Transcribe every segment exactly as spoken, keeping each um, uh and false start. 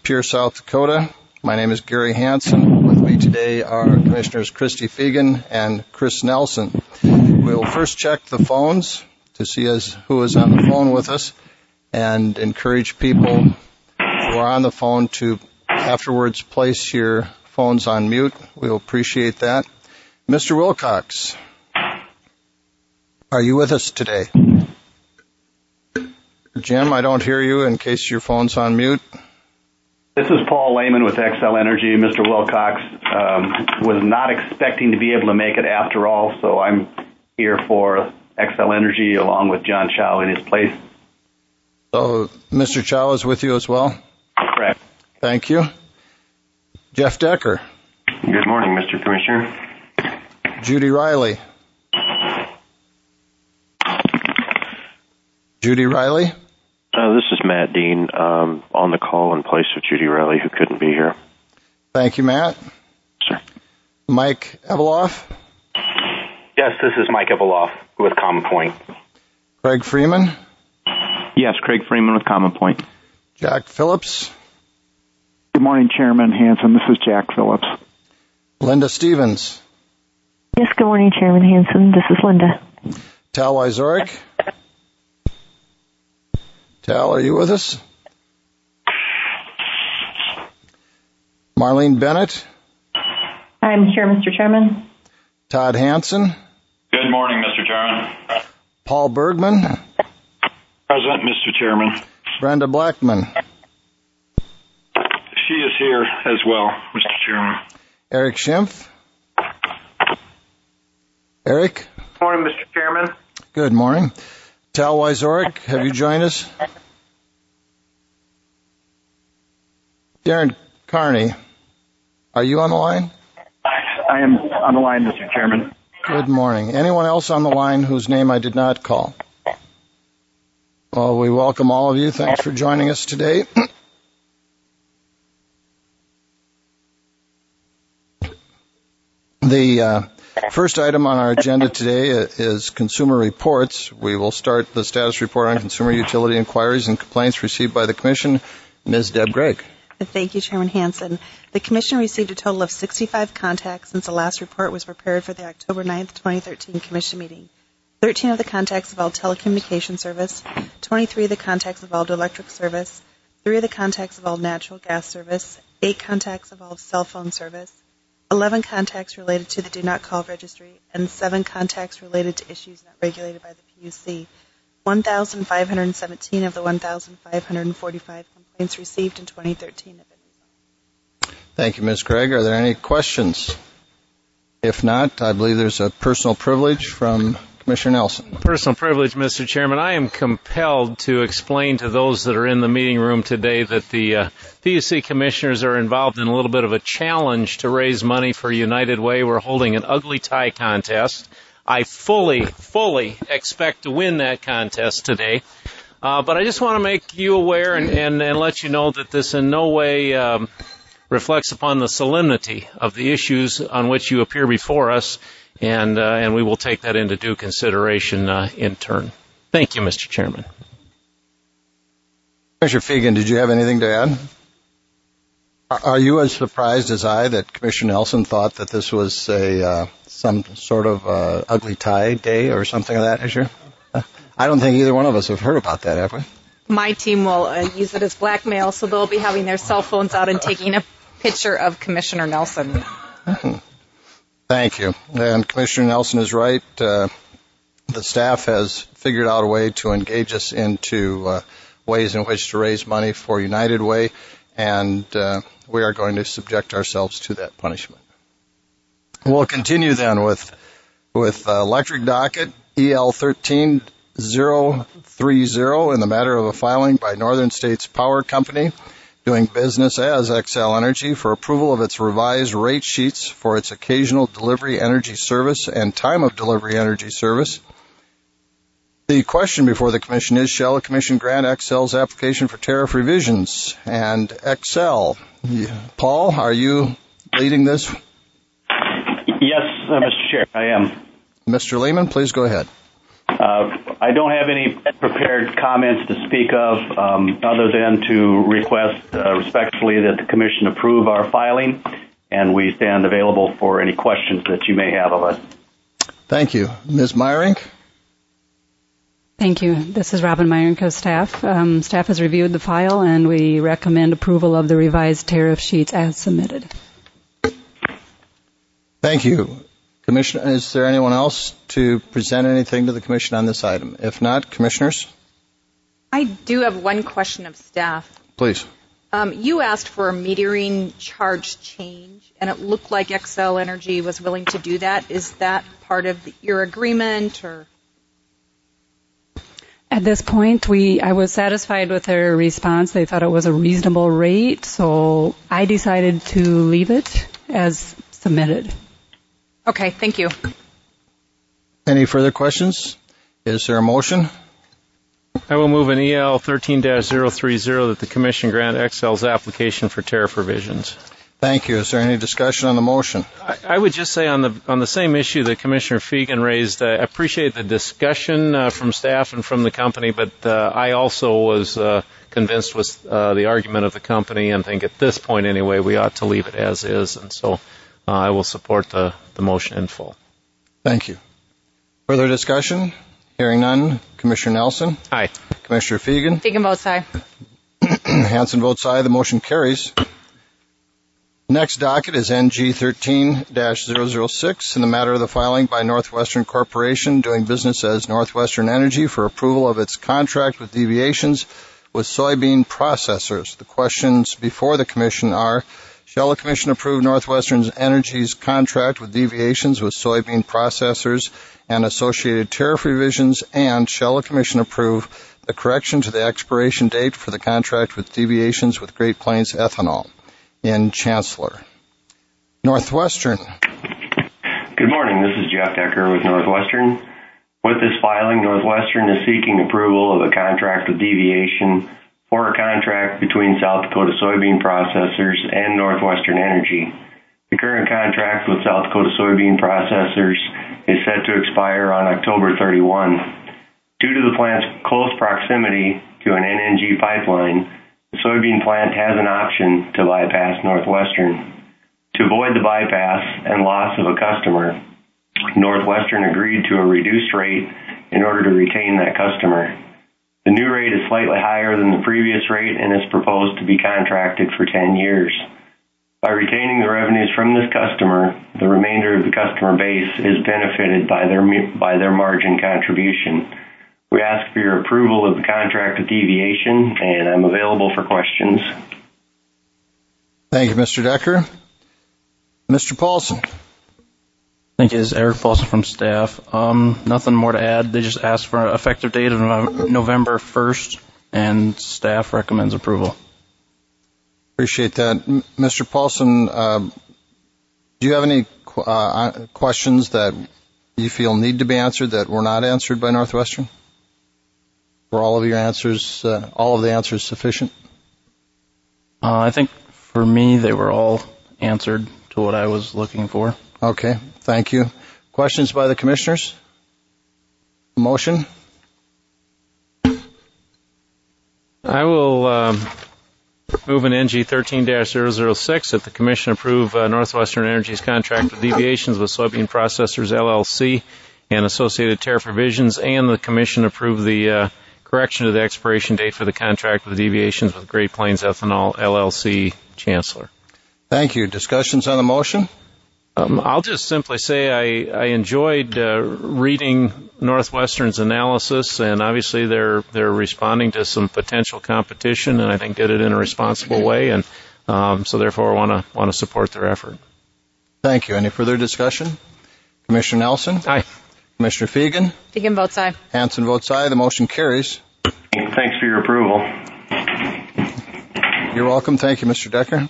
Pierre, South Dakota. My name is Gary Hansen. With me today are Commissioners Christy Fegan and Chris Nelson. We'll first check the phones to see as who is on the phone with us and encourage people who are on the phone to afterwards place your phones on mute. We'll appreciate that. Mister Wilcox, are you with us today? Jim, I don't hear you in case your phone's on mute. This is Paul Lehman with Xcel Energy. Mister Wilcox um, was not expecting to be able to make it after all, so I'm here for Xcel Energy along with John Chow in his place. So Mister Chow is with you as well? Correct. Thank you. Jeff Decker. Good morning, Mister Commissioner. Judy Riley. Judy Riley. Uh, this is Matt Dean um, on the call in place of Judy Riley, who couldn't be here. Thank you, Matt. Sir. Mike Eveloff. Yes, this is Mike Eveloff with Common Point. Craig Freeman. Yes, Craig Freeman with Common Point. Jack Phillips. Good morning, Chairman Hansen. This is Jack Phillips. Linda Stevens. Yes, good morning, Chairman Hansen. This is Linda. Tal Wyzorek. Tal, are you with us? Marlene Bennett. I'm here, Mister Chairman. Todd Hansen. Good morning, Mister Chairman. Paul Bergman. Present, Mister Chairman. Brenda Blackman. She is here as well, Mister Chairman. Eric Schimpf. Eric. Good morning, Mister Chairman. Good morning. Tal Wyzorek, have you joined us? Darren Carney, are you on the line? I am on the line, Mister Chairman. Good morning. Anyone else on the line whose name I did not call? Well, we welcome all of you. Thanks for joining us today. The uh, first item on our agenda today is consumer reports. We will start the status report on consumer utility inquiries and complaints received by the Commission. Miz Deb Gregg. Thank you, Chairman Hansen. The Commission received a total of sixty-five contacts since the last report was prepared for the October ninth, twenty thirteen Commission meeting. thirteen of the contacts involved telecommunication service, twenty-three of the contacts involved electric service, three of the contacts involved natural gas service, eight contacts involved cell phone service, eleven contacts related to the Do Not Call registry, and seven contacts related to issues not regulated by the P U C. one thousand five hundred seventeen of the one thousand five hundred forty-five complaints received in twenty thirteen have been resolved. Thank you, Miz Gregg. Are there any questions? If not, I believe there's a personal privilege from Commissioner Nelson. Personal privilege, Mister Chairman. I am compelled to explain to those that are in the meeting room today that the uh, P U C commissioners are involved in a little bit of a challenge to raise money for United Way. We're holding an ugly tie contest. I fully, fully expect to win that contest today. Uh, but I just want to make you aware and, and, and let you know that this in no way um, reflects upon the solemnity of the issues on which you appear before us. And, uh, and we will take that into due consideration uh, in turn. Thank you, Mister Chairman. Commissioner Fegan, did you have anything to add? Are you as surprised as I that Commissioner Nelson thought that this was a uh, some sort of uh, ugly tie day or something of that nature? Uh, I don't think either one of us have heard about that, have we? My team will uh, use it as blackmail, so they'll be having their cell phones out and taking a picture of Commissioner Nelson. Mm-hmm. Thank you. And Commissioner Nelson is right. Uh, the staff has figured out a way to engage us into uh, ways in which to raise money for United Way, and uh, we are going to subject ourselves to that punishment. We'll continue then with with uh, electric docket E L thirteen zero three zero in the matter of a filing by Northern States Power Company doing business as Xcel Energy for approval of its revised rate sheets for its occasional delivery energy service and time of delivery energy service. The question before the Commission is, shall the Commission grant Xcel's application for tariff revisions? And Xcel, Paul, are you leading this? Yes, uh, Mister Chair, I am. Mister Lehman, please go ahead. Uh, I don't have any prepared comments to speak of um, other than to request uh, respectfully that the Commission approve our filing, and we stand available for any questions that you may have of us. Thank you. Miz Meyerink? Thank you. This is Robin Meyerink of staff. Um, staff has reviewed the file, and we recommend approval of the revised tariff sheets as submitted. Thank you. Commissioner, is there anyone else to present anything to the Commission on this item? If not, Commissioners? I do have one question of staff. Please. Um, you asked for a metering charge change, and it looked like Xcel Energy was willing to do that. Is that part of the, your agreement, or? At this point, we I was satisfied with their response. They thought it was a reasonable rate, so I decided to leave it as submitted. Okay, thank you. Any further questions? Is there a motion? I will move an E L thirteen dash zero three zero that the Commission grant Xcel's application for tariff revisions. Thank you. Is there any discussion on the motion? I, I would just say on the on the same issue that Commissioner Fegan raised, uh, I appreciate the discussion uh, from staff and from the company, but uh, I also was uh, convinced with uh, the argument of the company and think at this point anyway we ought to leave it as is, and so uh, I will support the, the motion in full. Thank you. Further discussion? Hearing none. Commissioner Nelson? Aye. Commissioner Fegan? Fegan votes aye. Hansen votes aye. The motion carries. Next docket is N G thirteen dash zero zero six in the matter of the filing by Northwestern Corporation doing business as Northwestern Energy for approval of its contract with deviations with soybean processors. The questions before the Commission are, shall the Commission approve Northwestern Energy's contract with deviations with soybean processors and associated tariff revisions, and shall the Commission approve the correction to the expiration date for the contract with deviations with Great Plains Ethanol? In Chancellor. Northwestern. Good morning. This is Jeff Decker with Northwestern. With this filing, Northwestern is seeking approval of a contract with deviation for a contract between South Dakota Soybean Processors and Northwestern Energy. The current contract with South Dakota Soybean Processors is set to expire on October thirty-first. Due to the plant's close proximity to an N N G pipeline, the soybean plant has an option to bypass Northwestern. To avoid the bypass and loss of a customer, Northwestern agreed to a reduced rate in order to retain that customer. The new rate is slightly higher than the previous rate and is proposed to be contracted for ten years. By retaining the revenues from this customer, the remainder of the customer base is benefited by their by their margin contribution. We ask for your approval of the contract with deviation, and I'm available for questions. Thank you, Mister Decker. Mister Paulson. Thank you. This is Eric Paulson from staff. Um, nothing more to add. They just asked for an effective date of November first, and staff recommends approval. Appreciate that. Mister Paulson, uh, do you have any uh, questions that you feel need to be answered that were not answered by Northwestern? Were all of your answers, uh, all of the answers sufficient? Uh, I think for me they were all answered to what I was looking for. Okay, thank you. Questions by the commissioners? Motion? I will um, move an N G thirteen dash zero zero six that the Commission approve uh, Northwestern Energy's contract with deviations with Soybean Processors L L C and associated tariff revisions, and the Commission approve the uh, correction to the expiration date for the contract with deviations with Great Plains Ethanol L L C. Chancellor. Thank you. Discussions on the motion? Um, I'll just simply say I, I enjoyed uh, reading Northwestern's analysis, and obviously they're they're responding to some potential competition, and I think did it in a responsible way, and um, so therefore I want to want to support their effort. Thank you. Any further discussion? Commissioner Nelson? Aye. Commissioner Fegan? Fegan votes aye. Hansen votes aye. The motion carries. Thanks for your approval. You're welcome. Thank you, Mister Decker.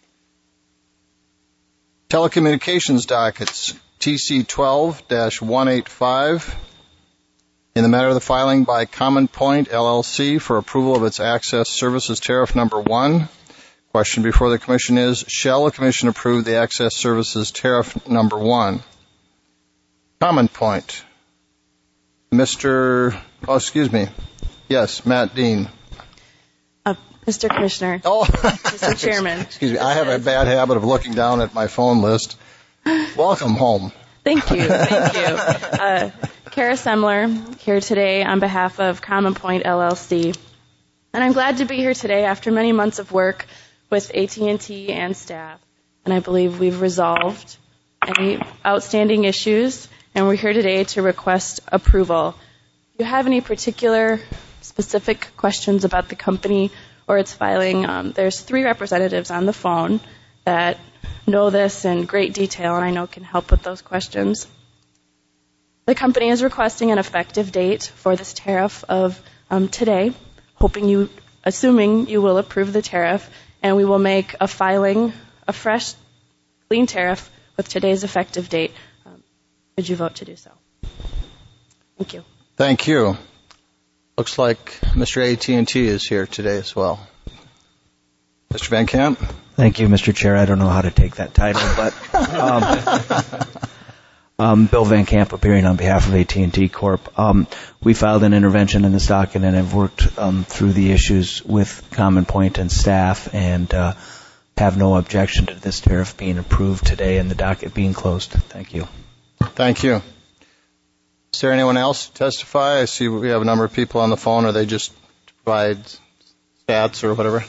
Telecommunications dockets T C twelve dash one eighty-five in the matter of the filing by Common Point L L C for approval of its access services tariff number one. Question before the Commission is, shall the Commission approve the access services tariff number one? Common Point. Mister Oh, excuse me. Yes, Matt Dean. Uh, Mister Commissioner. Oh, Mister Chairman. Excuse me. I have a bad habit of looking down at my phone list. Welcome home. Thank you. Thank you. Uh, Kara Semler here today on behalf of Common Point L L C. And I'm glad to be here today after many months of work with A T and T and staff. And I believe we've resolved any outstanding issues. And we're here today to request approval. If you have any particular specific questions about the company or its filing, um, there's three representatives on the phone that know this in great detail and I know can help with those questions. The company is requesting an effective date for this tariff of um, today, hoping you, assuming you will approve the tariff, and we will make a filing, a fresh, clean tariff with today's effective date. Um, would you vote to do so? Thank you. Thank you. Looks like Mister A T and T is here today as well. Mister Van Camp? Thank you, Mister Chair. I don't know how to take that title, but um, um, Bill Van Camp appearing on behalf of A T and T Corp. Um, we filed an intervention in this docket and have worked um, through the issues with Common Point and staff and uh, have no objection to this tariff being approved today and the docket being closed. Thank you. Thank you. Is there anyone else to testify? I see we have a number of people on the phone. Are they just to provide stats or whatever?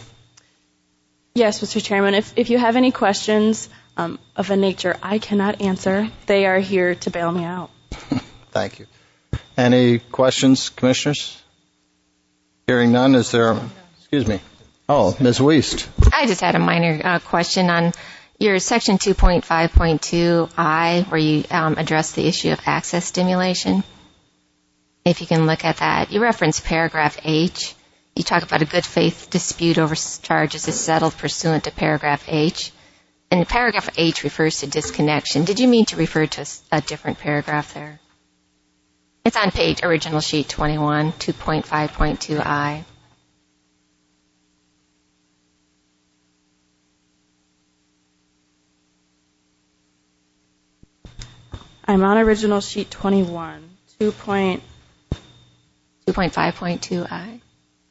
Yes, Mister Chairman. If, if you have any questions um, of a nature I cannot answer, they are here to bail me out. Thank you. Any questions, Commissioners? Hearing none, is there... Excuse me. Oh, Miz Wiest. I just had a minor uh, question on your Section two point five point two I, where you um, address the issue of access stimulation. If you can look at that. You reference paragraph H. You talk about a good faith dispute over charges is settled pursuant to paragraph H. And paragraph H refers to disconnection. Did you mean to refer to a, a different paragraph there? It's on page original sheet twenty-one, two point five point two I. I'm on original sheet twenty-one, two point five point two I.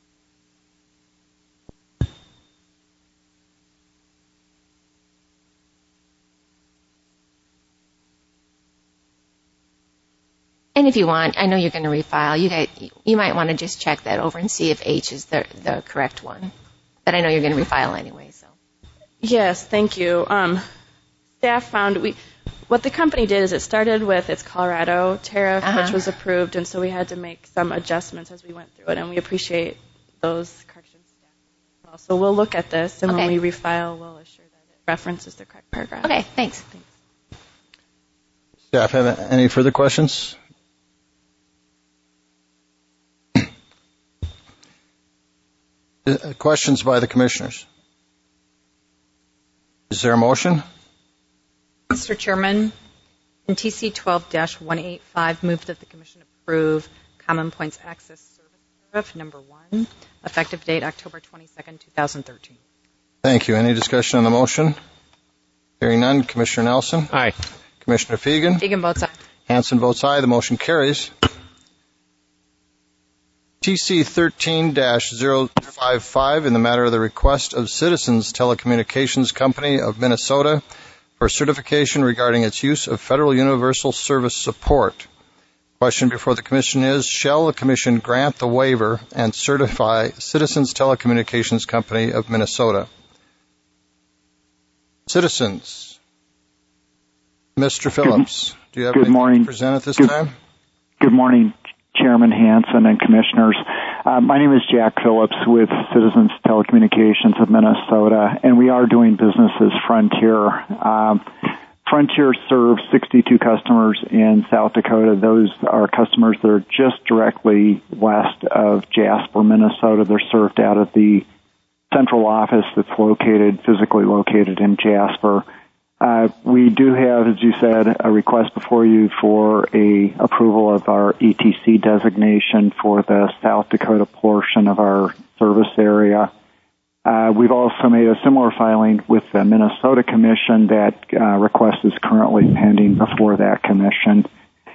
And if you want, I know you're going to refile. You guys, you might want to just check that over and see if H is the the correct one. But I know you're going to refile anyway. So. Yes, thank you. Um, staff found we. What the company did is it started with its Colorado tariff, uh-huh. which was approved, and so we had to make some adjustments as we went through it, and we appreciate those corrections. Well, so we'll look at this, and okay. when we refile, we'll assure that it references the correct paragraph. Okay, thanks. Thanks. Staff have any further questions? Questions by the Commissioners? Is there a motion? Mister Chairman, in T C twelve dash one eighty-five, move that the Commission approve Common Point's Access Service Tariff number one, effective date October twenty-second, twenty thirteen. Thank you. Any discussion on the motion? Hearing none. Commissioner Nelson? Aye. Commissioner Fegan? Fegan votes aye. Hansen votes aye. The motion carries. T C thirteen dash zero five five, in the matter of the request of Citizens Telecommunications Company of Minnesota for certification regarding its use of Federal Universal Service support. Question before the Commission is, shall the Commission grant the waiver and certify Citizens Telecommunications Company of Minnesota? Citizens. Mister Phillips, do you have good anything morning. to present at this good, time? Good morning, Chairman Hansen and Commissioners. Uh, my name is Jack Phillips with Citizens Telecommunications of Minnesota, and we are doing business as Frontier. Um, Frontier serves sixty-two customers in South Dakota. Those are customers that are just directly west of Jasper, Minnesota. They're served out of the central office that's located, physically located in Jasper. Uh, we do have, as you said, a request before you for a approval of our E T C designation for the South Dakota portion of our service area. Uh, we've also made a similar filing with the Minnesota Commission. That uh, request is currently pending before that commission.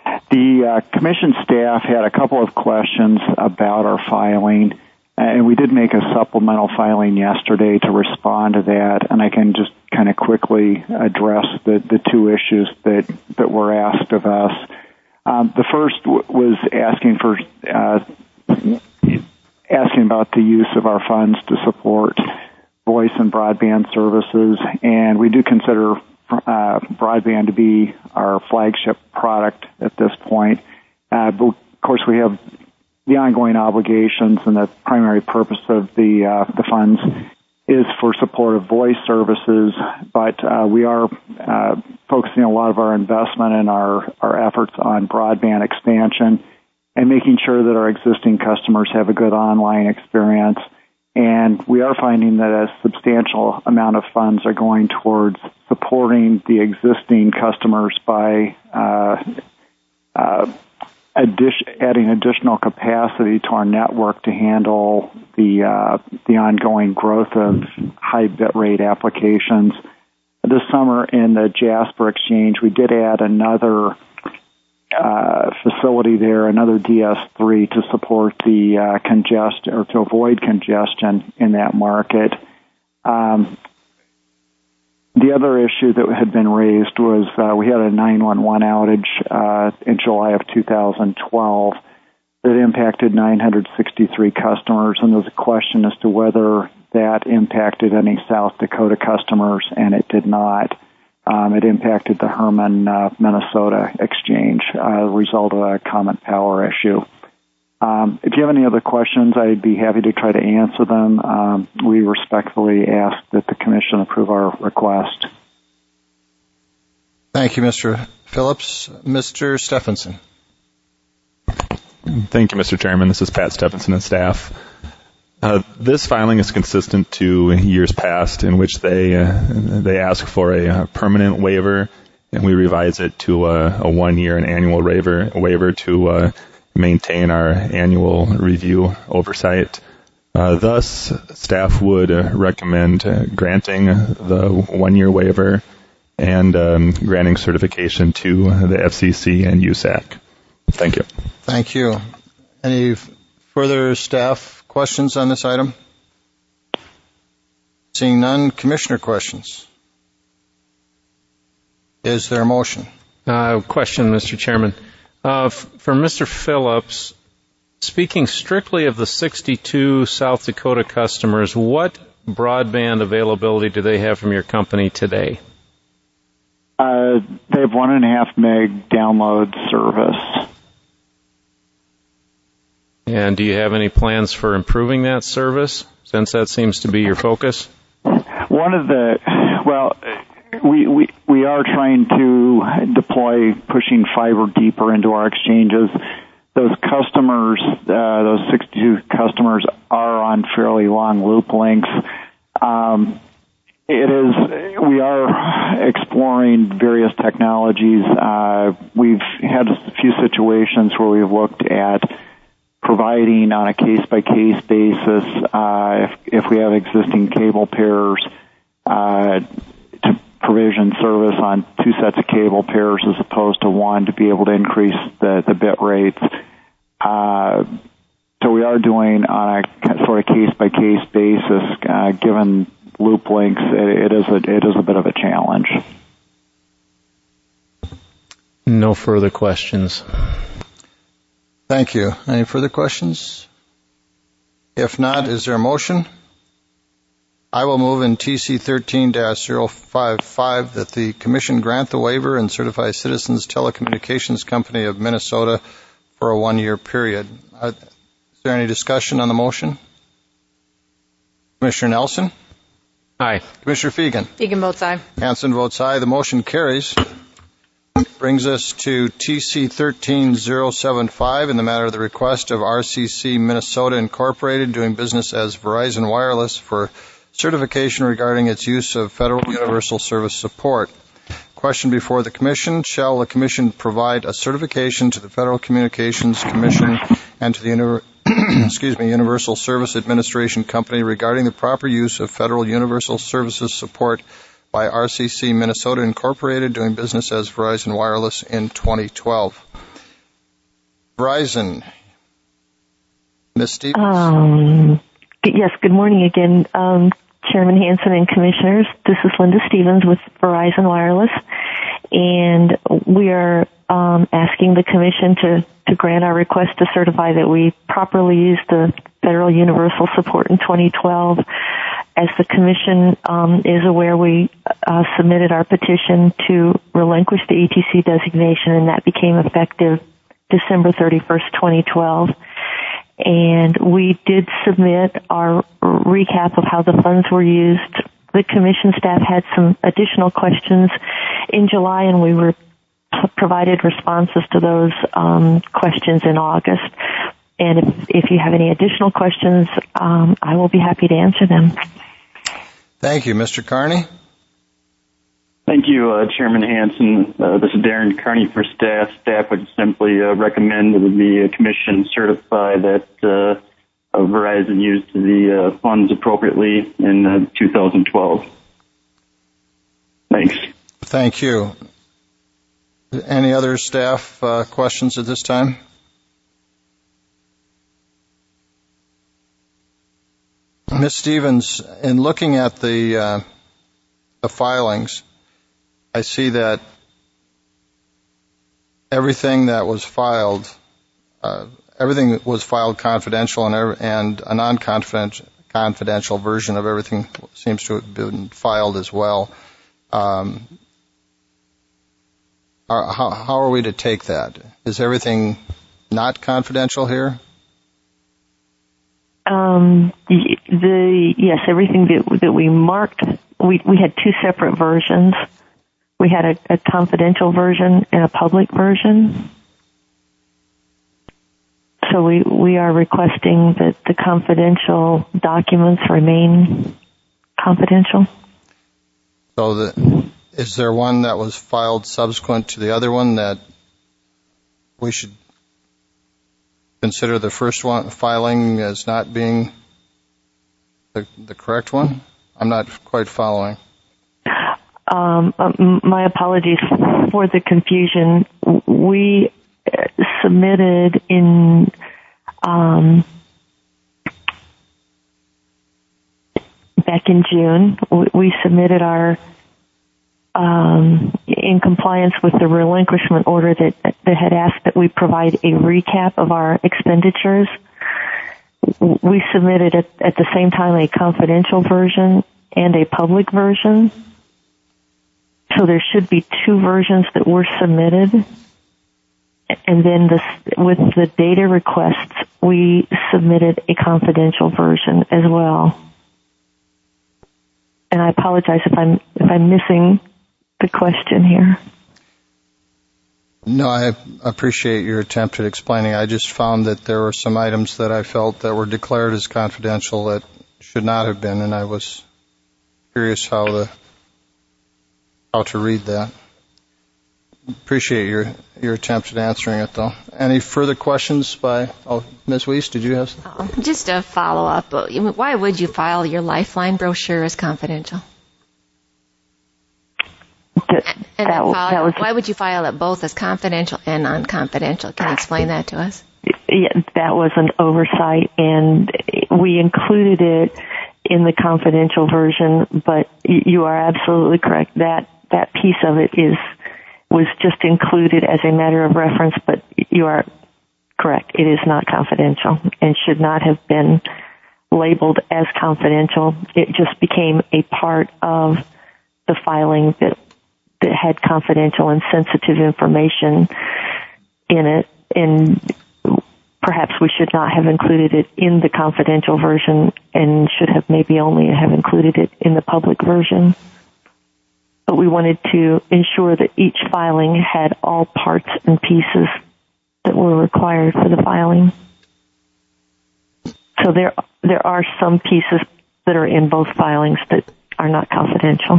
The uh, commission staff had a couple of questions about our filing, and we did make a supplemental filing yesterday to respond to that, and I can just kind of quickly address the, the two issues that, that were asked of us. Um, the first w- was asking for uh, asking about the use of our funds to support voice and broadband services, and we do consider uh, broadband to be our flagship product at this point. Uh, but of course, we have the ongoing obligations, and the primary purpose of the uh, the funds is for support of voice services. But uh, we are uh, focusing a lot of our investment and our, our efforts on broadband expansion and making sure that our existing customers have a good online experience. And we are finding that a substantial amount of funds are going towards supporting the existing customers by uh, uh, addition, adding additional capacity to our network to handle the uh, the ongoing growth of high bit rate applications. This summer in the Jasper Exchange, we did add another Uh, facility there, another D S three to support the uh, congest or to avoid congestion in that market. Um, the other issue that had been raised was uh, we had a nine one one outage uh, in July of two thousand twelve that impacted nine hundred sixty-three customers, and there's a question as to whether that impacted any South Dakota customers, and it did not. Um, it impacted the Herman, uh, Minnesota exchange, uh, result of a common power issue. Um, if you have any other questions, I'd be happy to try to answer them. Um, we respectfully ask that the Commission approve our request. Thank you, Mister Phillips. Mister Stephenson. Thank you, Mister Chairman. This is Pat Stephenson and staff. Uh, this filing is consistent to years past in which they uh, they ask for a, a permanent waiver, and we revise it to a, a one-year and annual waiver waiver to uh, maintain our annual review oversight. Uh, thus, staff would uh, recommend uh, granting the one-year waiver and um, granting certification to the F C C and U S A C. Thank you. Thank you. Any further staff questions on this item? Seeing none, Commissioner questions. Is there a motion? Uh, question, Mister Chairman. Uh, f- for Mister Phillips, speaking strictly of the sixty-two South Dakota customers, what broadband availability do they have from your company today? Uh, they have one and a half meg download service. And do you have any plans for improving that service, since that seems to be your focus? One of the, well, we we, we are trying to deploy pushing fiber deeper into our exchanges. Those customers, uh, those sixty-two customers are on fairly long loop lengths. Um, it is, we are exploring various technologies. Uh, we've had a few situations where we've looked at providing on a case-by-case basis, uh, if, if we have existing cable pairs, uh, to provision service on two sets of cable pairs as opposed to one to be able to increase the, the bit rates. Uh, so we are doing on a sort of case-by-case basis, uh, given loop lengths, it, it is a, it is a bit of a challenge. No further questions. Thank you. Any further questions? If not, is there a motion? I will move in T C thirteen dash zero five five that the Commission grant the waiver and certify Citizens Telecommunications Company of Minnesota for a one-year period. Is there any discussion on the motion? Commissioner Nelson? Aye. Commissioner Fegan? Fegan votes aye. Hansen votes aye. The motion carries. Brings us to T C thirteen dash zero seven five in the matter of the request of R C C Minnesota Incorporated doing business as Verizon Wireless for certification regarding its use of Federal Universal Service support. Question before the Commission: shall the Commission provide a certification to the Federal Communications Commission and to the Univer- excuse me, Universal Service Administration Company regarding the proper use of Federal Universal Services support by R C C Minnesota Incorporated doing business as Verizon Wireless in twenty twelve? Verizon. Miz Stevens? Um, yes, good morning again, um, Chairman Hansen and Commissioners. This is Linda Stevens with Verizon Wireless, and we are um, asking the Commission to, to grant our request to certify that we properly used the Federal Universal Support in twenty twelve. As the Commission um, is aware, we uh, submitted our petition to relinquish the E T C designation, and that became effective December thirty-first, twenty twelve. And we did submit our recap of how the funds were used. The Commission staff had some additional questions in July, and we were provided responses to those um, questions in August. And if, if you have any additional questions, um, I will be happy to answer them. Thank you. Mister Carney? Thank you, uh, Chairman Hansen. Uh, this is Darren Carney for staff. Staff would simply uh, recommend that the uh, Commission certify that uh, uh, Verizon used the uh, funds appropriately in uh, two thousand twelve. Thanks. Thank you. Any other staff uh, questions at this time? Miz Stevens, in looking at the, uh, the filings, I see that everything that was filed, uh, everything was filed confidential, and, and a non-confidential confidential version of everything seems to have been filed as well. Um, are, how, how are we to take that? Is everything not confidential here? Um, the, the yes, everything that that we marked, we we had two separate versions. We had a, a confidential version and a public version. So we we are requesting that the confidential documents remain confidential. So the, is there one that was filed subsequent to the other one that we should consider the first one filing as not being the, the correct one? I'm not quite following. Um, my apologies for the confusion. We submitted in um, back in June. We submitted our um, in compliance with the relinquishment order that that had asked that we provide a recap of our expenditures. We submitted at, at the same time a confidential version and a public version. So there should be two versions that were submitted. And then this, with the data requests, we submitted a confidential version as well. And I apologize if I'm if I'm missing the question here. No, I appreciate your attempt at explaining. I just found that there were some items that I felt that were declared as confidential that should not have been, and I was curious how the how to read that. Appreciate your your attempt at answering it, though. Any further questions by oh, Miz Weiss? Did you have some? Oh, just a follow up. Why would you file your Lifeline brochure as confidential? And that, file, that was, why would you file it both as confidential and non-confidential? Can you explain that to us? Yeah, that was an oversight, and we included it in the confidential version. But you are absolutely correct. That that piece of it is was just included as a matter of reference. But you are correct. It is not confidential and should not have been labeled as confidential. It just became a part of the filing that that had confidential and sensitive information in it, and perhaps we should not have included it in the confidential version and should have maybe only have included it in the public version. But we wanted to ensure that each filing had all parts and pieces that were required for the filing. So there there are some pieces that are in both filings that are not confidential.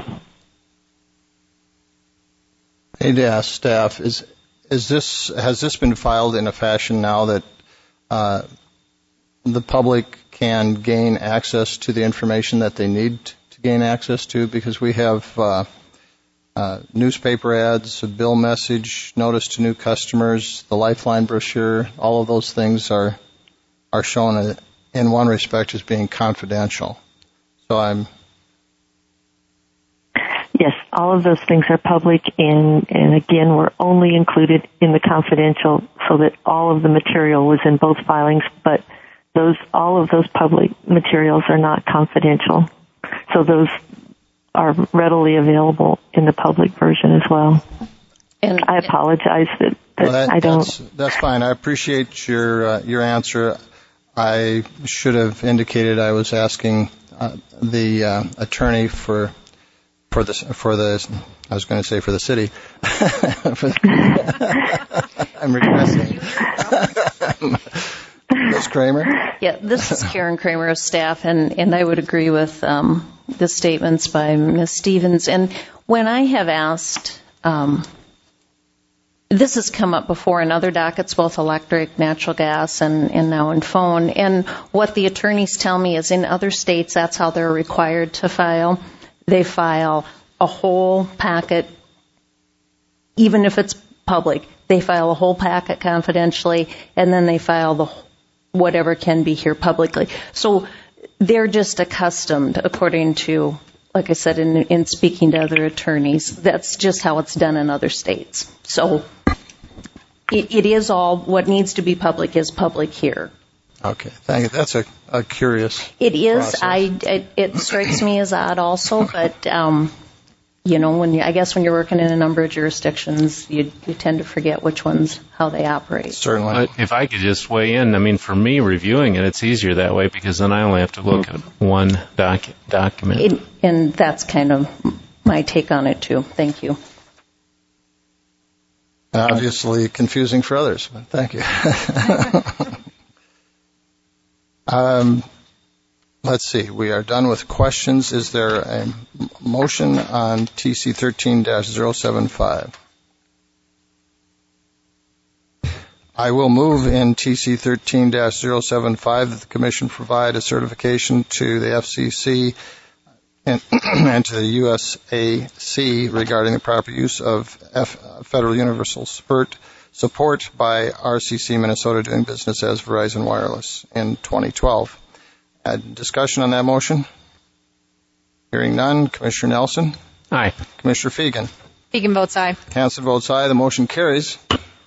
I need to ask staff, is is this has this been filed in a fashion now that uh, the public can gain access to the information that they need to gain access to? Because we have uh, uh, newspaper ads, a bill message, notice to new customers, the Lifeline brochure, all of those things are are shown in one respect as being confidential. So I'm... Yes, all of those things are public, and, and again, were only included in the confidential so that all of the material was in both filings, but those all of those public materials are not confidential. So those are readily available in the public version as well. And I apologize that, that, well, that I don't... That's, that's fine. I appreciate your uh, your answer. I should have indicated I was asking uh, the uh, attorney for for the for the I was going to say for the city. for the, I'm regressing. Miz Kramer? Yeah, this is Karen Kramer of staff, and, and I would agree with um, the statements by Miz Stevens. And when I have asked, um, this has come up before in other dockets, both electric, natural gas, and, and now in phone. And what the attorneys tell me is in other states, that's how they're required to file. They file a whole packet, even if it's public. They file a whole packet confidentially, and then they file the whatever can be here publicly. So they're just accustomed, according to, like I said, in, in speaking to other attorneys, that's just how it's done in other states. So it, it is all, what needs to be public is public here. Okay, thank you. That's a, a curious It is. process. I, it, it strikes me as odd also, but, um, you know, when you, I guess when you're working in a number of jurisdictions, you, you tend to forget which ones, how they operate. Certainly. But if I could just weigh in, I mean, for me, reviewing it, it's easier that way because then I only have to look at one doc, document. It, and that's kind of my take on it, too. Thank you. Obviously confusing for others, but thank you. um, let's see. We are done with questions. Is there a motion on T C thirteen dash zero seven five? I will move in T C thirteen dash zero seven five that the Commission provide a certification to the F C C and, and to the U S A C regarding the proper use of F, Federal Universal Support, support by R C C Minnesota doing business as Verizon Wireless in twenty twelve. Uh, discussion on that motion? Hearing none. Commissioner Nelson? Aye. Commissioner Fegan? Fegan votes aye. Hanson votes aye. The motion carries.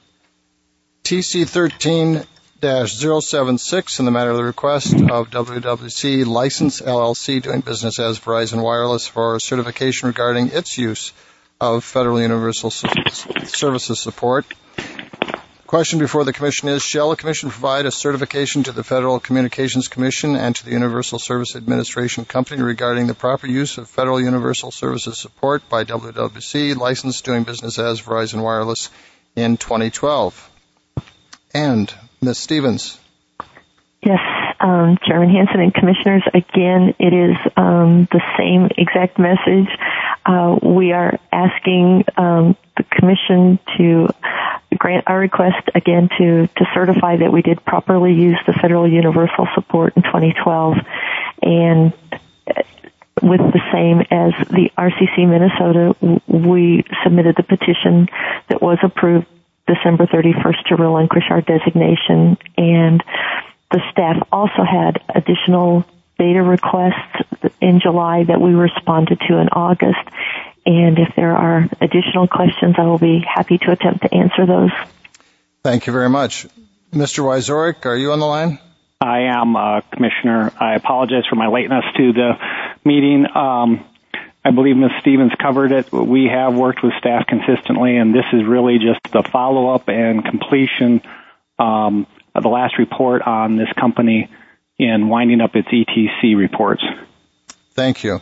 T C thirteen dash zero seven six in the matter of the request of W W C License L L C doing business as Verizon Wireless for certification regarding its use of Federal Universal Services support. The question before the Commission is, shall the Commission provide a certification to the Federal Communications Commission and to the Universal Service Administration Company regarding the proper use of Federal Universal Services support by W W C License doing business as Verizon Wireless in twenty twelve? And Miz Stevens. Yes, um, Chairman Hansen and Commissioners, again, it is um, the same exact message. Uh, we are asking um, the Commission to grant our request, again, to, to certify that we did properly use the Federal Universal Support in twenty twelve, and with the same as the R C C Minnesota, we submitted the petition that was approved December thirty-first to relinquish our designation, and the staff also had additional data requests in July that we responded to in August, and if there are additional questions, I will be happy to attempt to answer those. Thank you very much. Mister Wyzorek, are you on the line? I am, uh, Commissioner. I apologize for my lateness to the meeting. Um, I believe Miz Stevens covered it. We have worked with staff consistently, and this is really just the follow-up and completion um, of the last report on this company in winding up its E T C reports. Thank you.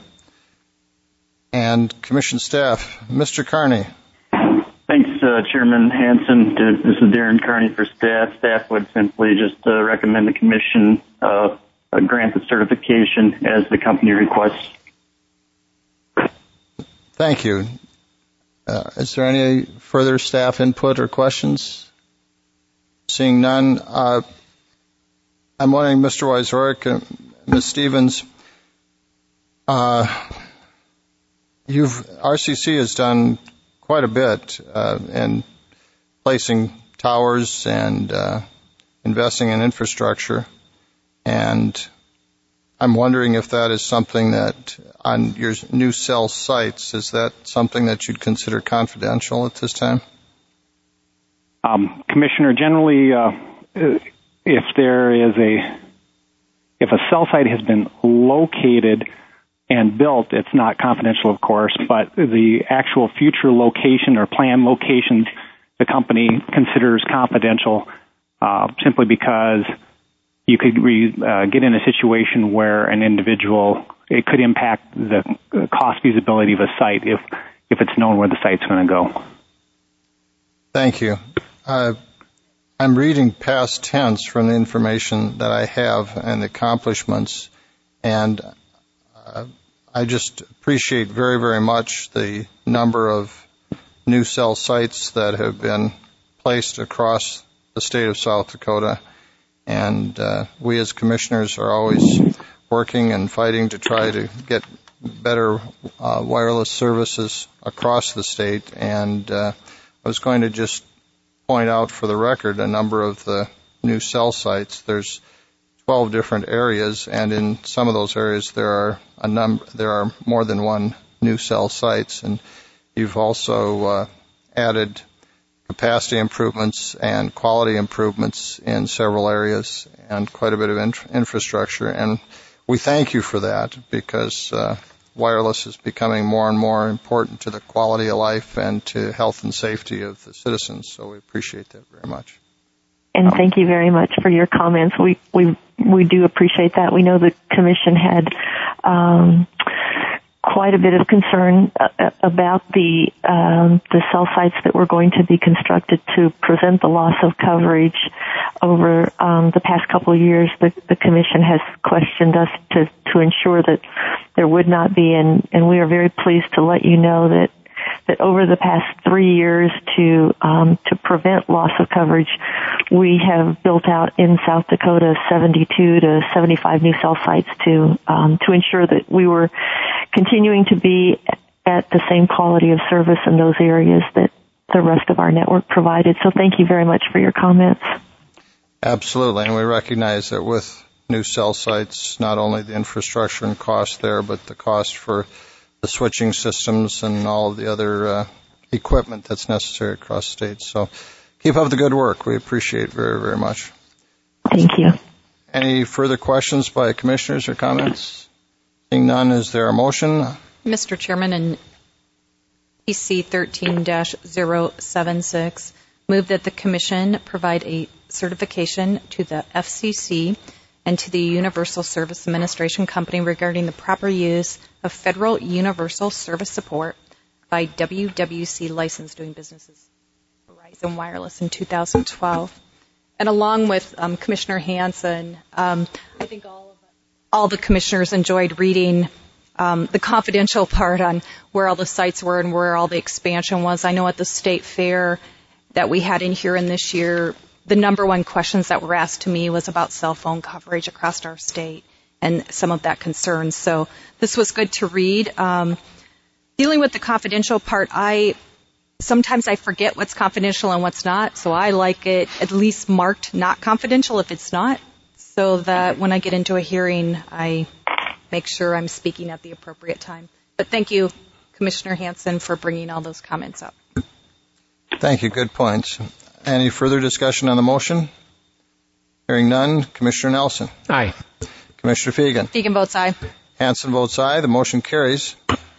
And Commission staff, Mister Carney. Thanks, uh, Chairman Hansen. This is Darren Carney for staff. Staff would simply just uh, recommend the Commission uh, grant the certification as the company requests. Thank you. Uh, is there any further staff input or questions? Seeing none, uh, I'm wondering, Mister Wyzorek, uh, Miz Stevens, uh, you've R C C has done quite a bit uh, in placing towers and uh, investing in infrastructure, and I'm wondering if that is something that on your new cell sites, is that something that you'd consider confidential at this time? Um, Commissioner, generally, uh, if there is a if a cell site has been located and built, it's not confidential, of course, but the actual future location or planned locations the company considers confidential uh, simply because you could re, uh, get in a situation where an individual, it could impact the cost feasibility of a site if, if it's known where the site's going to go. Thank you. Uh, I'm reading past tense from the information that I have and the accomplishments, and uh, I just appreciate very, very much the number of new cell sites that have been placed across the state of South Dakota. And uh, we as commissioners are always working and fighting to try to get better uh, wireless services across the state. And uh, I was going to just point out for the record a number of the new cell sites. There's twelve different areas, and in some of those areas there are a number, there are more than one new cell sites. And you've also uh, added capacity improvements and quality improvements in several areas and quite a bit of inf- infrastructure. And we thank you for that because uh, wireless is becoming more and more important to the quality of life and to health and safety of the citizens. So we appreciate that very much. And thank you very much for your comments. We we we do appreciate that. We know the commission had um, quite a bit of concern uh, about the um, the cell sites that were going to be constructed to prevent the loss of coverage. Over um, the past couple of years, the, the commission has questioned us to to ensure that there would not be, and, and we are very pleased to let you know that that over the past three years to um, to prevent loss of coverage, we have built out in South Dakota seventy-two to seventy-five new cell sites to um, to ensure that we were continuing to be at the same quality of service in those areas that the rest of our network provided. So thank you very much for your comments. Absolutely, and we recognize that with new cell sites, not only the infrastructure and cost there, but the cost for the switching systems and all of the other uh, equipment that's necessary across states. So keep up the good work. We appreciate it very, very much. Thank you. Any further questions by commissioners or comments? Seeing none, is there a motion? Mister Chairman, in T C thirteen dash zero seven six, move that the Commission provide a certification to the F C C and to the Universal Service Administration Company regarding the proper use of Federal Universal Service Support by W W C licensed doing business as Verizon Wireless in two thousand twelve. And along with um, Commissioner Hansen, um, I think all of all the commissioners enjoyed reading um, the confidential part on where all the sites were and where all the expansion was. I know at the state fair that we had in here in this year, the number one questions that were asked to me was about cell phone coverage across our state and some of that concern. So this was good to read. Um, dealing with the confidential part, I sometimes I forget what's confidential and what's not, so I like it at least marked not confidential if it's not, so that when I get into a hearing, I make sure I'm speaking at the appropriate time. But thank you, Commissioner Hansen, for bringing all those comments up. Thank you. Good points. Any further discussion on the motion? Hearing none. Commissioner Nelson. Aye. Commissioner Fegan. Fegan votes aye. Hansen votes aye. The motion carries.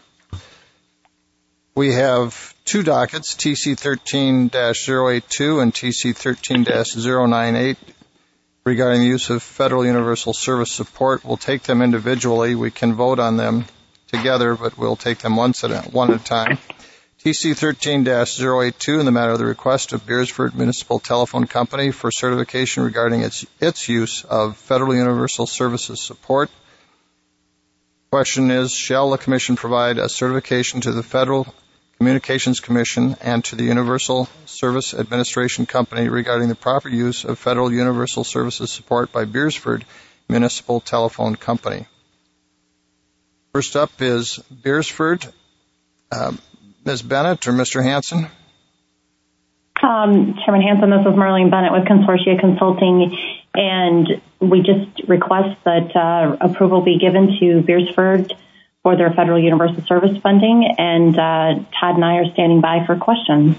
We have two dockets, T C thirteen dash zero eight two and T C thirteen dash zero nine eight, regarding the use of Federal Universal Service Support. We'll take them individually. We can vote on them together, but we'll take them once at a, one at a time. T C thirteen dash zero eight two in the matter of the request of Beersford Municipal Telephone Company for certification regarding its its use of Federal Universal Services Support. Question is, shall the Commission provide a certification to the Federal Communications Commission and to the Universal Service Administration Company regarding the proper use of Federal Universal Services Support by Beersford Municipal Telephone Company? First up is Beersford. Uh, Miz Bennett or Mister Hanson? Um, Chairman Hanson, this is Marlene Bennett with Consortia Consulting, and we just request that uh, approval be given to Beresford for their federal universal service funding, and uh, Todd and I are standing by for questions.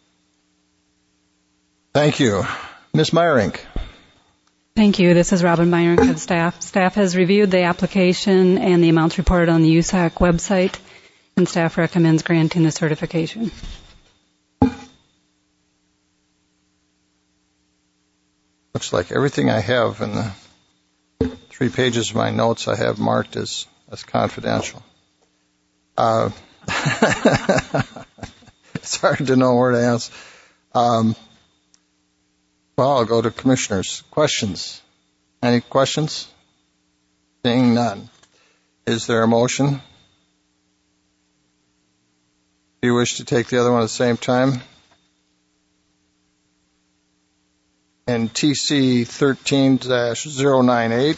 Thank you. Miz Meyerink. Thank you. This is Robin Meyerink of staff. Staff has reviewed the application and the amounts reported on the U S A C website, and staff recommends granting the certification. Looks like everything I have in the three pages of my notes I have marked as, as confidential. Uh, it's hard to know where to ask. Um, well, I'll go to commissioners. Questions? Any questions? Seeing none. Is there a motion? Do you wish to take the other one at the same time? And T C thirteen dash zero nine eight,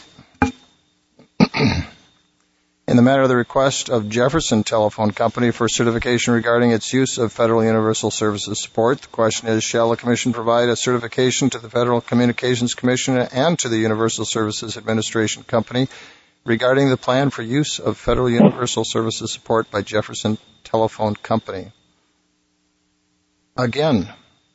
in the matter of the request of Jefferson Telephone Company for certification regarding its use of Federal Universal Services support. The question is, shall the Commission provide a certification to the Federal Communications Commission and to the Universal Services Administration Company regarding the plan for use of Federal Universal Services support by Jefferson Telephone Company? Again,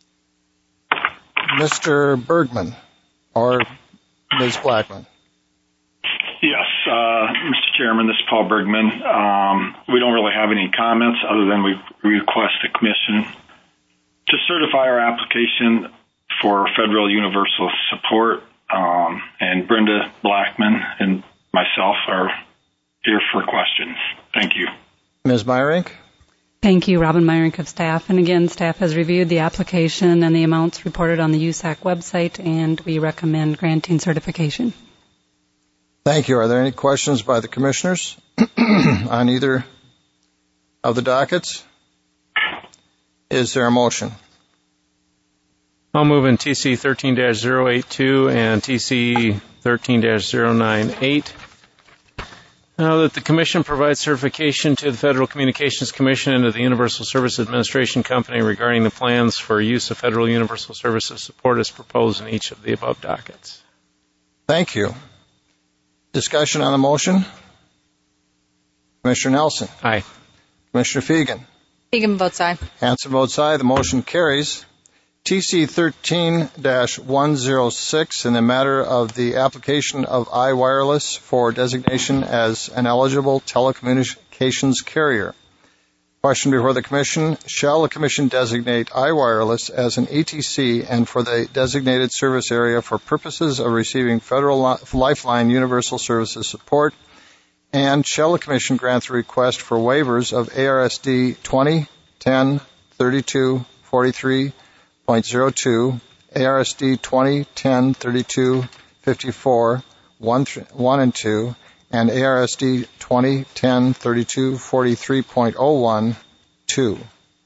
Mister Bergman or Miz Blackman? Yes, uh, Mister Chairman, this is Paul Bergman. Um, we don't really have any comments other than we request the Commission to certify our application for federal universal support. Um, and Brenda Blackman and myself are here for questions. Thank you. Miz Meyerink? Thank you, Robin Meyerink of staff. And again, staff has reviewed the application and the amounts reported on the U S A C website, and we recommend granting certification. Thank you. Are there any questions by the commissioners on either of the dockets? Is there a motion? I'll move in T C thirteen dash zero eight two and T C thirteen dash zero nine eight. Now that the Commission provides certification to the Federal Communications Commission and to the Universal Service Administration Company regarding the plans for use of Federal Universal Services support as proposed in each of the above dockets. Thank you. Discussion on the motion? Commissioner Nelson? Aye. Commissioner Fegan? Fegan votes aye. Hanson votes aye. The motion carries. T C thirteen dash one oh six in the matter of the application of iWireless for designation as an eligible telecommunications carrier. Question before the Commission, shall the Commission designate iWireless as an E T C and for the designated service area for purposes of receiving Federal Lifeline Universal Services support? And shall the Commission grant the request for waivers of A R S D twenty, ten, thirty-two, forty-three, point zero two, A R S D twenty, ten, thirty-two, fifty-four, one, one and two, and A R S D twenty, ten, thirty-two, forty-three point oh one, two.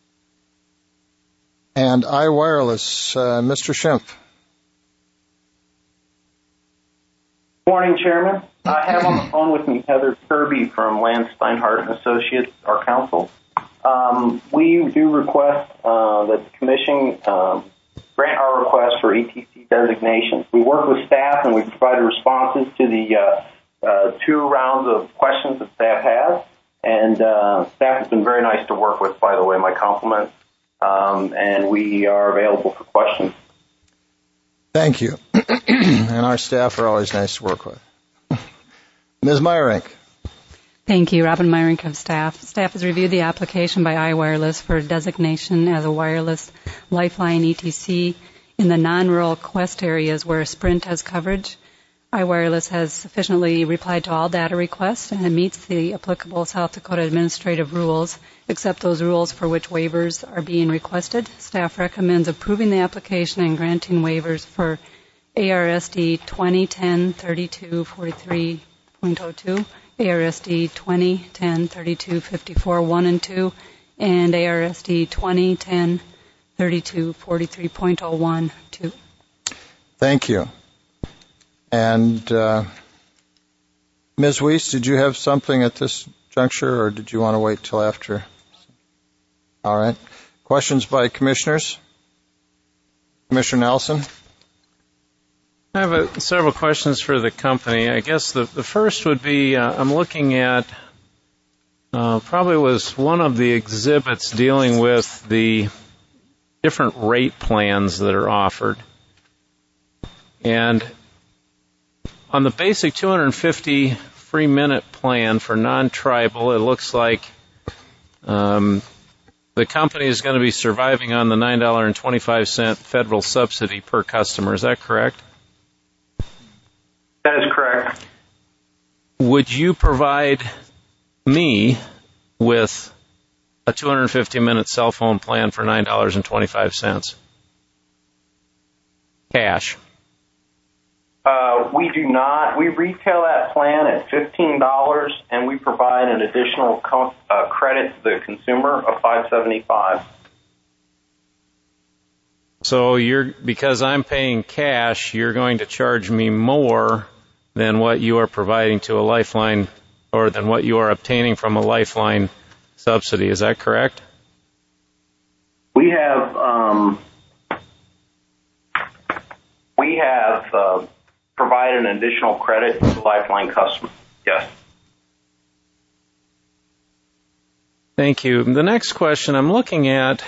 And iWireless, uh, Mister Schimpf. Good morning, Chairman. I have on the phone with me Heather Kirby from Lance Steinhardt and Associates, our counsel. Um, we do request uh, that the Commission um, grant our request for E T C designations. We work with staff and we provided responses to the uh, uh, two rounds of questions that staff has. And uh, staff has been very nice to work with, by the way, my compliments. Um, and we are available for questions. Thank you. And our staff are always nice to work with. Miz Meyerink. Thank you, Robin Meyerink of staff. Staff has reviewed the application by iWireless for designation as a wireless lifeline E T C in the non-rural Quest areas where Sprint has coverage. iWireless has sufficiently replied to all data requests and it meets the applicable South Dakota administrative rules, except those rules for which waivers are being requested. Staff recommends approving the application and granting waivers for A R S D twenty, ten, thirty-two, forty-three point oh two, A R S D twenty, ten, thirty-two, fifty-four, one and two, and A R S D twenty, ten, thirty-two, forty-three point oh one, two. Thank you. And uh, Miz Weiss, did you have something at this juncture, or did you want to wait till after? All right. Questions by commissioners? Commissioner Nelson? I have a, several questions for the company. I guess the, the first would be, uh, I'm looking at, uh, probably was one of the exhibits dealing with the different rate plans that are offered. And on the basic two hundred fifty free minute plan for non-tribal, it looks like um, the company is going to be surviving on the nine dollars and twenty-five cents federal subsidy per customer. Is that correct? That is correct. Would you provide me with a two hundred fifty minute cell phone plan for nine dollars and twenty-five cents? Cash. Uh, we do not. We retail that plan at fifteen dollars, and we provide an additional co- uh, credit to the consumer of five dollars and seventy-five cents. So you're, because I'm paying cash, you're going to charge me more than what you are providing to a Lifeline, or than what you are obtaining from a Lifeline subsidy. Is that correct? We have um, we have uh, provided an additional credit to the Lifeline customer. Yes. Thank you. The next question, I'm looking at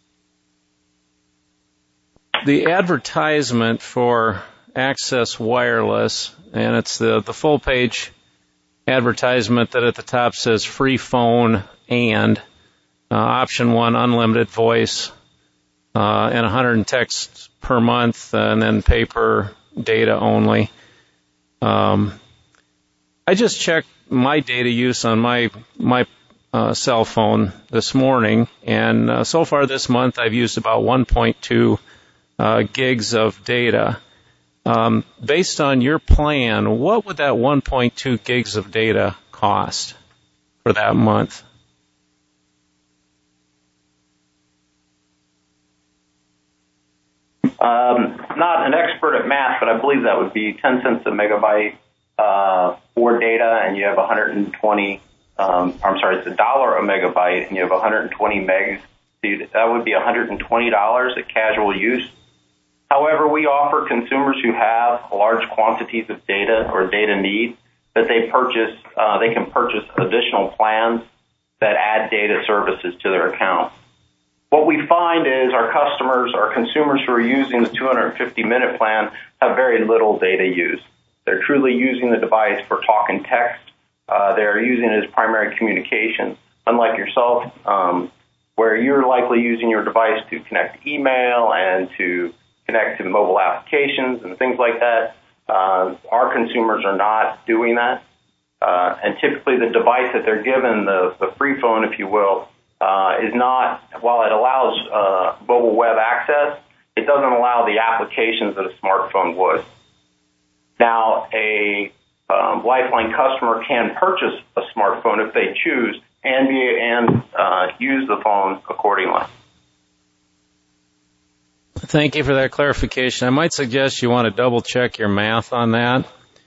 the advertisement for Access Wireless, and it's the, the full page advertisement that at the top says free phone and uh, option one, unlimited voice, uh, and one hundred texts per month, uh, and then paper data only. Um, I just checked my data use on my my uh, cell phone this morning, and uh, so far this month I've used about one point two uh, gigs of data. Um, based on your plan, what would that one point two gigs of data cost for that month? Um, not an expert at math, but I believe that would be ten cents a megabyte uh, for data, and you have one hundred twenty. Um, I'm sorry, it's a dollar a megabyte, and you have one hundred twenty megs. That would be one hundred twenty dollars at casual use. However, we offer consumers who have large quantities of data or data need that they purchase. Uh, they can purchase additional plans that add data services to their account. What we find is our customers, our consumers who are using the two hundred fifty minute plan have very little data use. They're truly using the device for talk and text. Uh, they're using it as primary communication, unlike yourself, um, where you're likely using your device to connect to email and to connect to mobile applications and things like that. Uh, our consumers are not doing that. Uh, and typically the device that they're given, the, the free phone, if you will, Uh, is not, while it allows uh, mobile web access, it doesn't allow the applications that a smartphone would. Now, a um, Lifeline customer can purchase a smartphone if they choose and be and uh, use the phone accordingly. Thank you for that clarification. I might suggest you want to double check your math on that.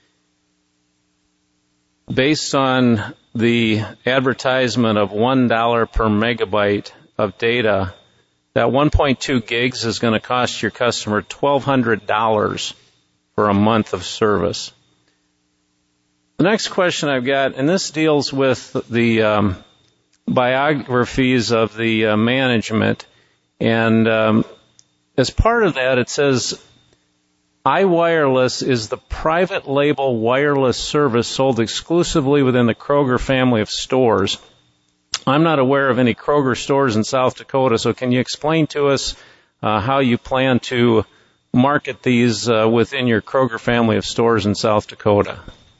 Based on the advertisement of one dollar per megabyte of data, that one point two gigs is going to cost your customer twelve hundred dollars for a month of service. The next question I've got, and this deals with the um, biographies of the uh, management, and um, as part of that it says, iWireless is the private label wireless service sold exclusively within the Kroger family of stores. I'm not aware of any Kroger stores in South Dakota, so can you explain to us uh, how you plan to market these uh, within your Kroger family of stores in South Dakota?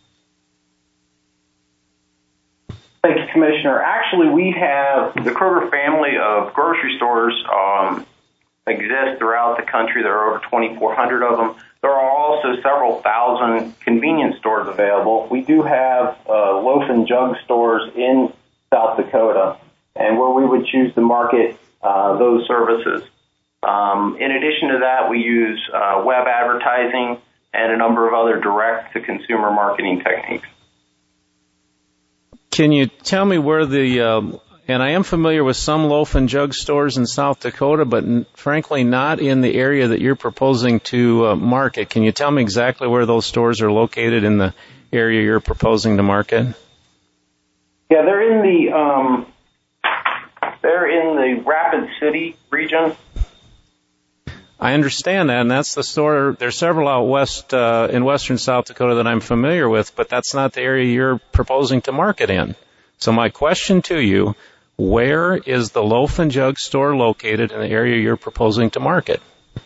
Thank you, Commissioner. Actually, we have the Kroger family of grocery stores um, exist throughout the country. There are over twenty-four hundred of them. There are also several thousand convenience stores available. We do have uh, loaf and jug stores in South Dakota, and where we would choose to market uh, those services. Um, in addition to that, we use uh, web advertising and a number of other direct-to-consumer marketing techniques. Can you tell me where the uh, and I am familiar with some loaf and jug stores in South Dakota, but n- frankly not in the area that you're proposing to uh, market. Can you tell me exactly where those stores are located in the area you're proposing to market? Yeah, they're in the um, they're in the Rapid City region. I understand that, and that's the store. There's several out west uh, in western South Dakota that I'm familiar with, but that's not the area you're proposing to market in. So my question to you, where is the Loaf and Jug store located in the area you're proposing to market?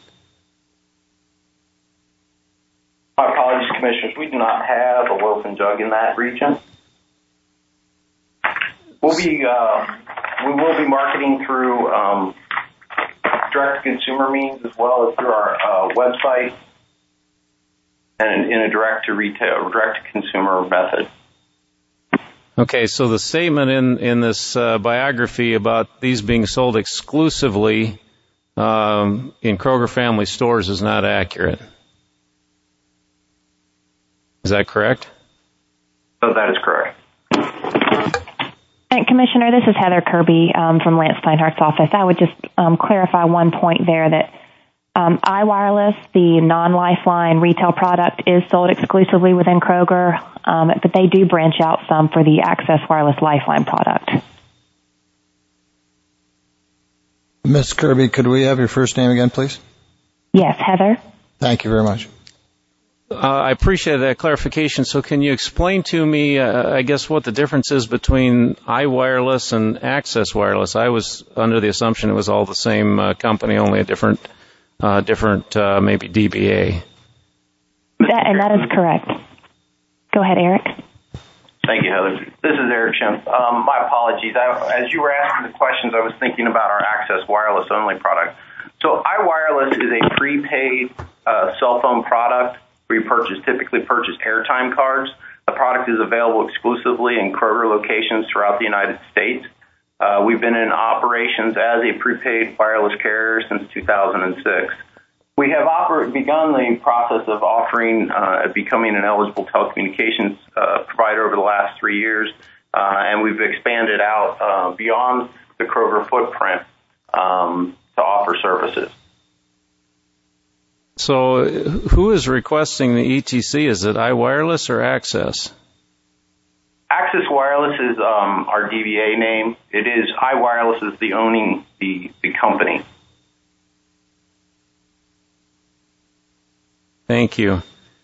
My apologies, Commissioners. We do not have a Loaf and Jug in that region. We'll be uh, we will be marketing through um, direct-to-consumer means as well as through our uh, website and in a direct-to-retail, direct-to-consumer method. Okay, so the statement in, in this uh, biography about these being sold exclusively um, in Kroger family stores is not accurate. Is that correct? So that is correct. And Commissioner, this is Heather Kirby um, from Lance Steinhardt's office. I would just um, clarify one point there that um, iWireless, the non-Lifeline retail product, is sold exclusively within Kroger, um, but they do branch out some for the Access Wireless Lifeline product. Miz Kirby, could we have your first name again, please? Yes, Heather. Thank you very much. Uh, I appreciate that clarification. So can you explain to me, uh, I guess, what the difference is between iWireless and Access Wireless? I was under the assumption it was all the same uh, company, only a different, uh, different uh, maybe D B A. That, and that is correct. Go ahead, Eric. Thank you, Heather. This is Eric Schimpf. Um, my apologies. I, as you were asking the questions, I was thinking about our Access Wireless only product. So iWireless is a prepaid uh, cell phone product. We purchase typically purchase airtime cards. The product is available exclusively in Kroger locations throughout the United States. Uh, we've been in operations as a prepaid wireless carrier since two thousand six. We have oper- begun the process of offering, uh, becoming an eligible telecommunications uh, provider over the last three years, uh, and we've expanded out uh, beyond the Kroger footprint um, to offer services. So who is requesting the E T C? Is it iWireless or Access? Access Wireless is um, our D B A name. It is iWireless is the owning the, the company. Thank you.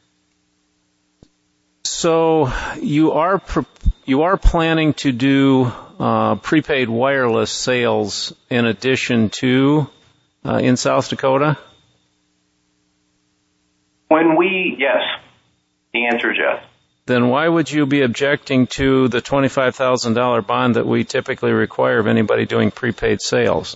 So you are pre- you are planning to do uh, prepaid wireless sales in addition to uh, in South Dakota? When we, yes, the answer is yes. Then why would you be objecting to the twenty-five thousand dollars bond that we typically require of anybody doing prepaid sales?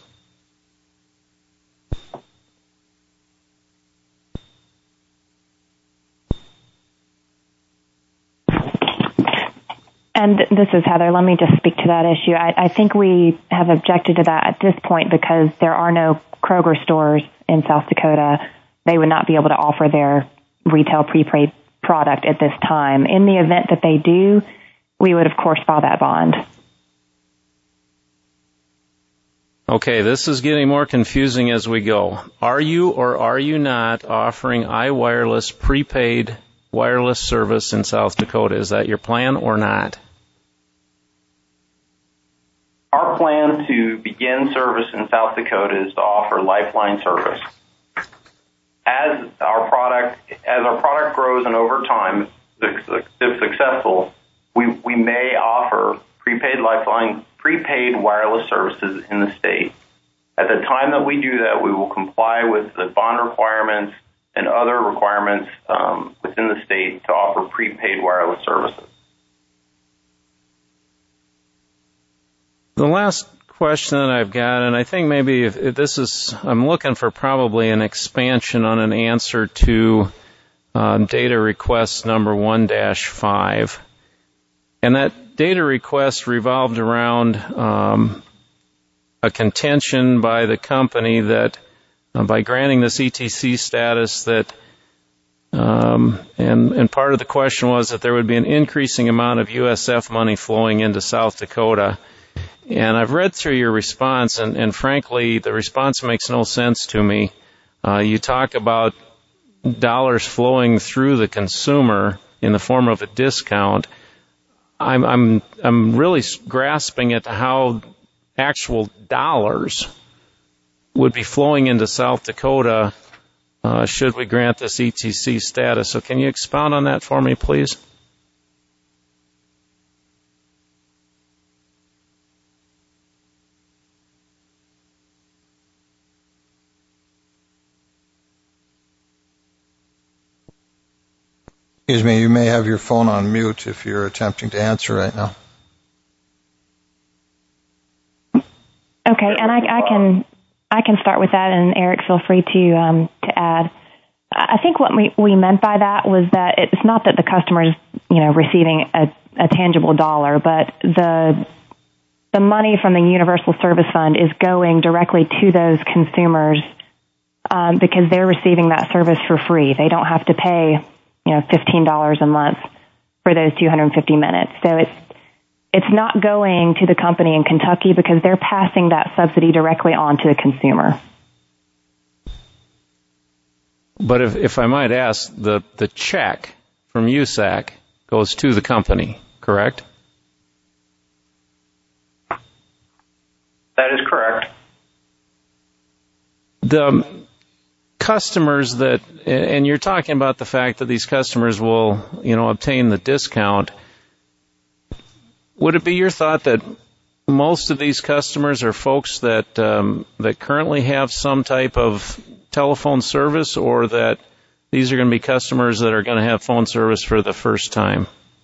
And this is Heather. Let me just speak to that issue. I, I think we have objected to that at this point because there are no Kroger stores in South Dakota. They would not be able to offer their retail prepaid product at this time. In the event that they do, we would, of course, file that bond. Okay, this is getting more confusing as we go. Are you or are you not offering iWireless prepaid wireless service in South Dakota? Is that your plan or not? Our plan to begin service in South Dakota is to offer Lifeline service. As our product, as our product grows and over time, if successful, we, we may offer prepaid Lifeline, prepaid wireless services in the state. At the time that we do that, we will comply with the bond requirements and other requirements um, within the state to offer prepaid wireless services. The last question that I've got, and I think maybe if, if this is, I'm looking for probably an expansion on an answer to um, data request number one dash five. And that data request revolved around um, a contention by the company that uh, by granting this E T C status that um, and, and part of the question was that there would be an increasing amount of U S F money flowing into South Dakota. And I've read through your response, and, and frankly, the response makes no sense to me. Uh, you talk about dollars flowing through the consumer in the form of a discount. I'm I'm I'm really grasping at how actual dollars would be flowing into South Dakota uh, should we grant this E T C status. So can you expound on that for me, please? Excuse me, you may have your phone on mute if you're attempting to answer right now. Okay, and I, I can I can start with that, and Eric, feel free to um, to add. I think what we, we meant by that was that it's not that the customer is, you know, receiving a, a tangible dollar, but the the money from the Universal Service Fund is going directly to those consumers um, because they're receiving that service for free. They don't have to pay, you know, fifteen dollars a month for those two hundred fifty minutes. So it's it's not going to the company in Kentucky because they're passing that subsidy directly on to the consumer. But if, if I might ask, the, the check from U S A C goes to the company, correct? That is correct. The customers that, and you're talking about the fact that these customers will, you know, obtain the discount. Would it be your thought that most of these customers are folks that um, that currently have some type of telephone service, or that these are going to be customers that are going to have phone service for the first time?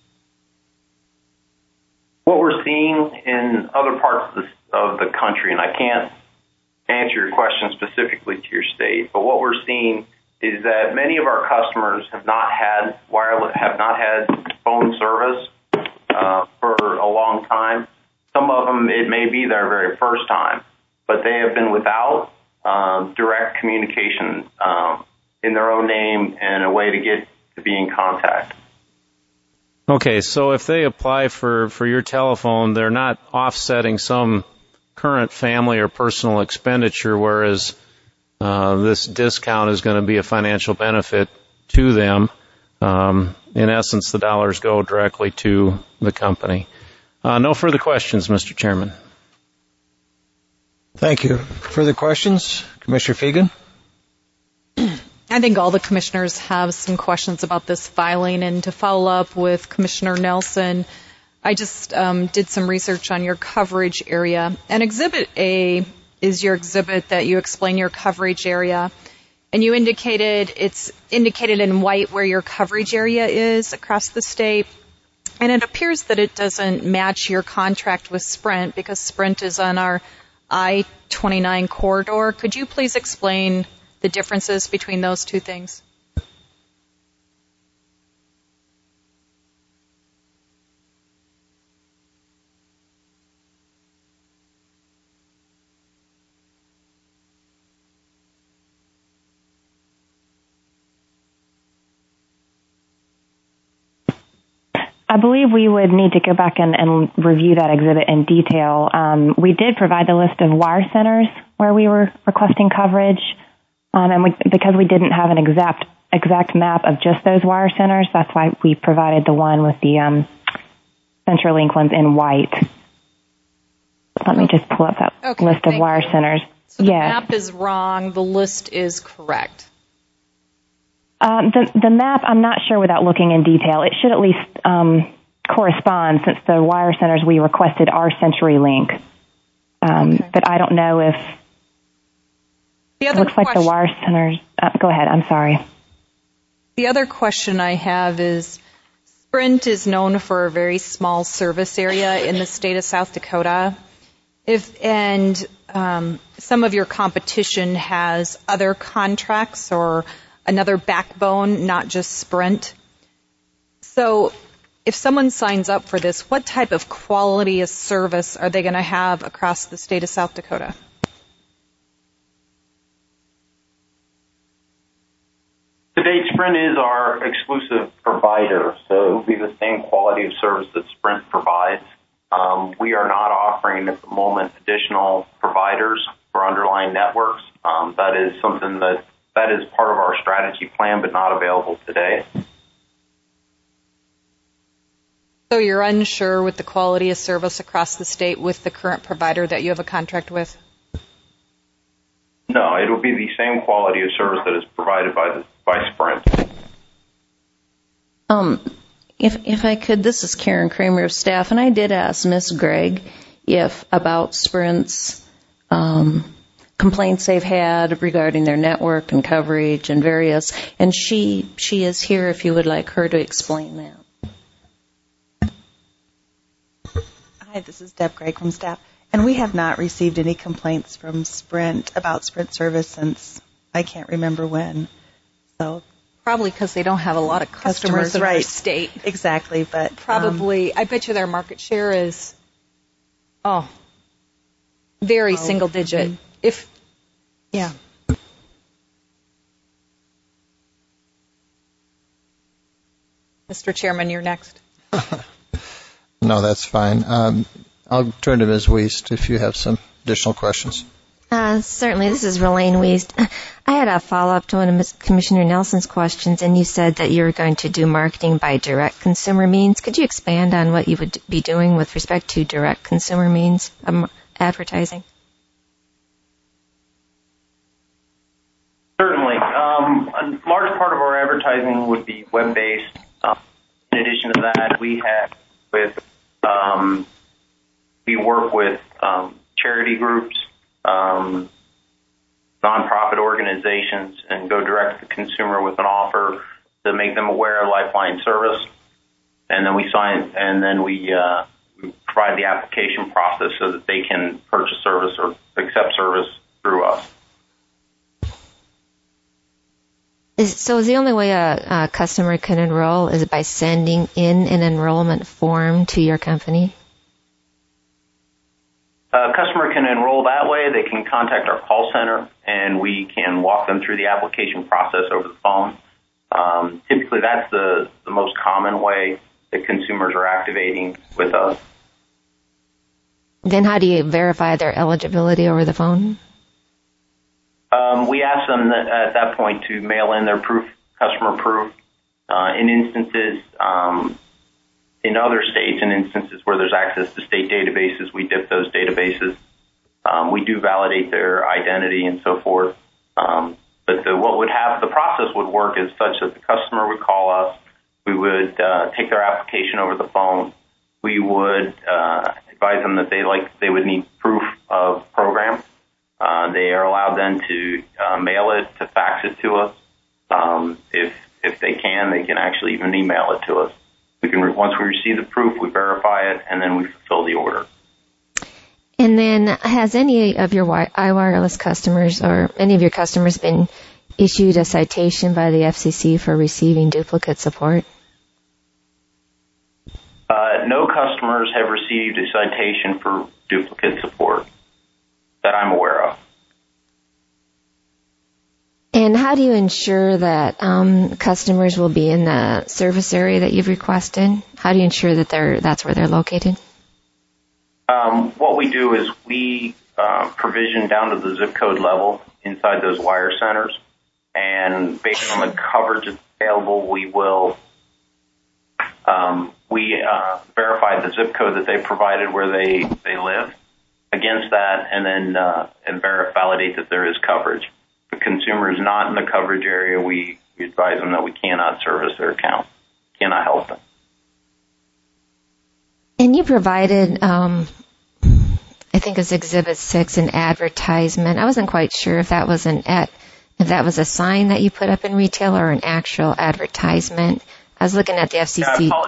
What we're seeing in other parts of the, of the country, and I can't answer your question specifically to your state, but what we're seeing is that many of our customers have not had wireless, have not had phone service uh, for a long time. Some of them, it may be their very first time, but they have been without um, direct communication um, in their own name and a way to get to be in contact. Okay, so if they apply for, for your telephone, they're not offsetting some current family or personal expenditure, whereas uh, this discount is going to be a financial benefit to them. Um, in essence, the dollars go directly to the company. Uh, no further questions, Mister Chairman. Thank you. Further questions? Commissioner Fegan? I think all the commissioners have some questions about this filing. And to follow up with Commissioner Nelson, I just um, did some research on your coverage area. And Exhibit A is your exhibit that you explain your coverage area. And you indicated it's indicated in white where your coverage area is across the state. And it appears that it doesn't match your contract with Sprint because Sprint is on our I twenty-nine corridor. Could you please explain the differences between those two things? I believe we would need to go back and, and review that exhibit in detail. Um, we did provide the list of wire centers where we were requesting coverage, um, and we, because we didn't have an exact exact map of just those wire centers, that's why we provided the one with the um, CenturyLink ones in white. Let me just pull up that okay, list of wire you. centers. So the yes. map is wrong. The list is correct. Um, the, the map, I'm not sure without looking in detail. It should at least um, correspond since the wire centers we requested are CenturyLink. Um, okay. But I don't know if the it other looks like question, the wire centers. Uh, go ahead. I'm sorry. The other question I have is Sprint is known for a very small service area in the state of South Dakota. If and um, some of your competition has other contracts or another backbone, not just Sprint. So if someone signs up for this, what type of quality of service are they going to have across the state of South Dakota? To date, Sprint is our exclusive provider, so it will be the same quality of service that Sprint provides. Um, we are not offering at the moment additional providers for underlying networks. Um, that is something that that is part of our strategy plan, but not available today. So you're unsure with the quality of service across the state with the current provider that you have a contract with? No, it will be the same quality of service that is provided by the, by Sprint. Um, if if I could, this is Karen Kramer of staff, and I did ask Miz Gregg if about Sprint's um, complaints they've had regarding their network and coverage and various, and she she is here if you would like her to explain that. Hi, this is Deb Gregg from staff, and we have not received any complaints from Sprint about Sprint service since I can't remember when. So probably because they don't have a lot of customers, customers in right. our state. Exactly, but probably um, I bet you their market share is oh very oh, single digit. Mm-hmm. If yeah. Mister Chairman, you're next. No, that's fine. Um, I'll turn to Miz Wiest if you have some additional questions. Uh, certainly. This is Relaine Wiest. I had a follow-up to one of Commissioner Nelson's questions, and you said that you were going to do marketing by direct consumer means. Could you expand on what you would be doing with respect to direct consumer means of advertising? Certainly. Um, a large part of our advertising would be web-based. Uh, in addition to that, we have with um, we work with um, charity groups, um, nonprofit organizations, and go direct to the consumer with an offer to make them aware of Lifeline service, and then we sign, and then we, uh, we provide the application process so that they can purchase service or accept service through us. Is, so is the only way a, a customer can enroll is by sending in an enrollment form to your company? A customer can enroll that way. They can contact our call center, and we can walk them through the application process over the phone. Um, typically, that's the, the most common way that consumers are activating with us. Then how do you verify their eligibility over the phone? Um, we ask them that, at that point to mail in their proof, customer proof. Uh, in instances, um, in other states, in instances where there's access to state databases, we dip those databases. Um, we do validate their identity and so forth. Um, but the, what would have the process would work is such that the customer would call us. We would uh, take their application over the phone. We would uh, advise them that they like they would need proof of program. Uh, they are allowed then to uh, mail it, to fax it to us. Um, if if they can, they can actually even email it to us. We can re- once we receive the proof, we verify it, and then we fulfill the order. And then, has any of your iWireless customers or any of your customers been issued a citation by the F C C for receiving duplicate support? Uh, no customers have received a citation for duplicate support that I'm aware of. And how do you ensure that um, customers will be in the service area that you've requested? How do you ensure that they're that's where they're located? Um, what we do is we uh, provision down to the zip code level inside those wire centers, and based on the coverage that's available, we will um, we uh, verify the zip code that they provided where they, they live against that, and then uh, and verify validate that there is coverage. If the consumer is not in the coverage area, we, we advise them that we cannot service their account, cannot help them. And you provided, um, I think it's Exhibit Six, an advertisement. I wasn't quite sure if that was an ad, if that was a sign that you put up in retail or an actual advertisement. I was looking at the F C C. Yeah,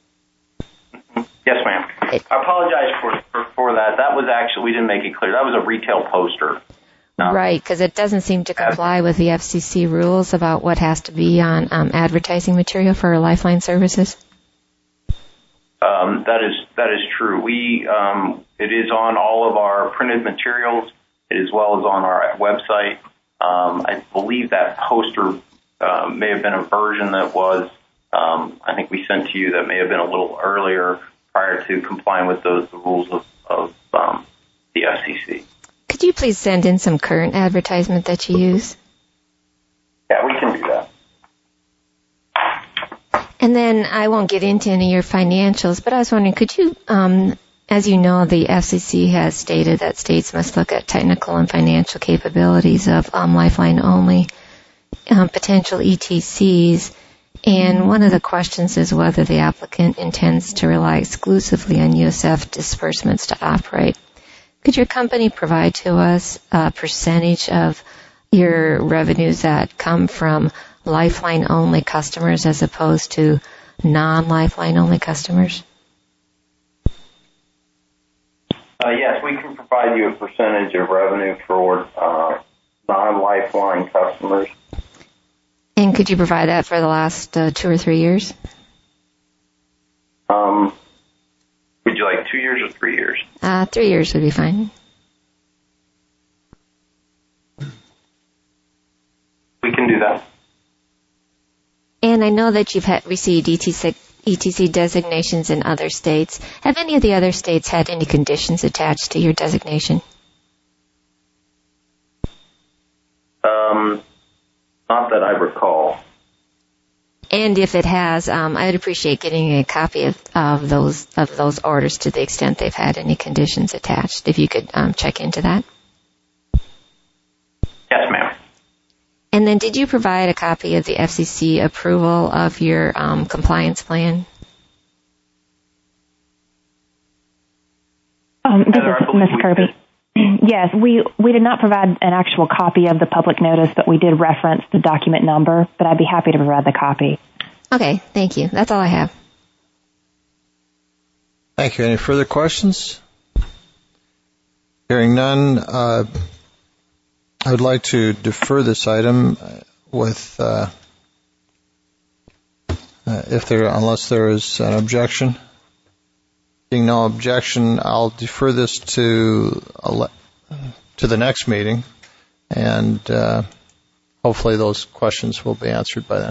yes, ma'am. I apologize for, for for that. That was actually, we didn't make it clear. That was a retail poster. No. Right, because it doesn't seem to comply with the F C C rules about what has to be on um, advertising material for Lifeline services. Um, that is that is true. We um, it is on all of our printed materials, as well as on our website. Um, I believe that poster uh, may have been a version that was um, I think we sent to you that may have been a little earlier, prior to complying with those the rules of, of um, the F C C. Could you please send in some current advertisement that you use? Yeah, we can do that. And then I won't get into any of your financials, but I was wondering, could you, um, as you know, the F C C has stated that states must look at technical and financial capabilities of um, Lifeline-only um, potential E T Cs. And one of the questions is whether the applicant intends to rely exclusively on U S F disbursements to operate. Could your company provide to us a percentage of your revenues that come from Lifeline-only customers as opposed to non-Lifeline-only customers? Uh, yes, we can provide you a percentage of revenue for uh, non-Lifeline customers. And could you provide that for the last uh, two or three years? Um, would you like two years or three years? Uh, three years would be fine. We can do that. And I know that you've had, received E T C, E T C designations in other states. Have any of the other states had any conditions attached to your designation? Um, not that I recall. And if it has, um, I would appreciate getting a copy of, of those of those orders to the extent they've had any conditions attached. If you could um, check into that. Yes, ma'am. And then did you provide a copy of the F C C approval of your um, compliance plan? Um, this is Miz Kirby. Yes, we, we did not provide an actual copy of the public notice, but we did reference the document number, but I'd be happy to provide the copy. Okay, thank you. That's all I have. Thank you. Any further questions? Hearing none, uh, I would like to defer this item with, uh, uh, if there, unless there is an objection. Being no objection, I'll defer this to to the next meeting, and uh, hopefully those questions will be answered by then.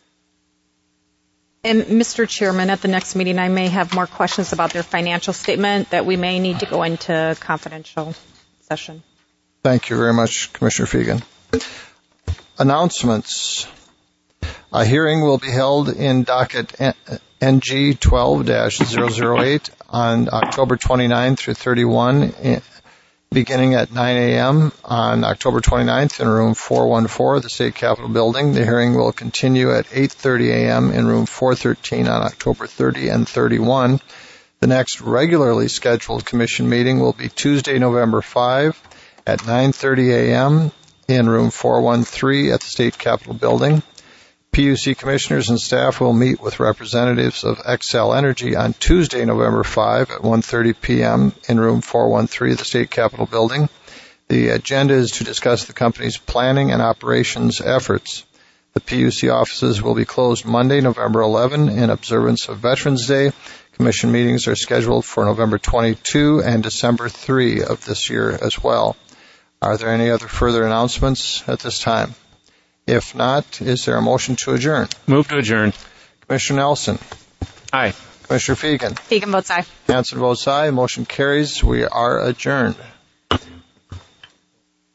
And Mister Chairman, at the next meeting, I may have more questions about their financial statement that we may need to go into confidential session. Thank you very much, Commissioner Fegan. Announcements. A hearing will be held in docket N G twelve dash zero zero eight on October twenty-ninth through thirty-first, beginning at nine a.m. on October twenty-ninth in room four one four of the State Capitol Building. The hearing will continue at eight thirty a.m. in room four thirteen on October thirtieth and thirty-first. The next regularly scheduled commission meeting will be Tuesday, November fifth at nine thirty a.m. in room four one three at the State Capitol Building. P U C commissioners and staff will meet with representatives of Xcel Energy on Tuesday, November fifth at one thirty p.m. in room four one three of the State Capitol Building. The agenda is to discuss the company's planning and operations efforts. The P U C offices will be closed Monday, November eleventh in observance of Veterans Day. Commission meetings are scheduled for November twenty-second and December third of this year as well. Are there any other further announcements at this time? If not, is there a motion to adjourn? Move to adjourn. Commissioner Nelson. Aye. Commissioner Fegan. Fegan votes aye. Hanson votes aye. Motion carries. We are adjourned.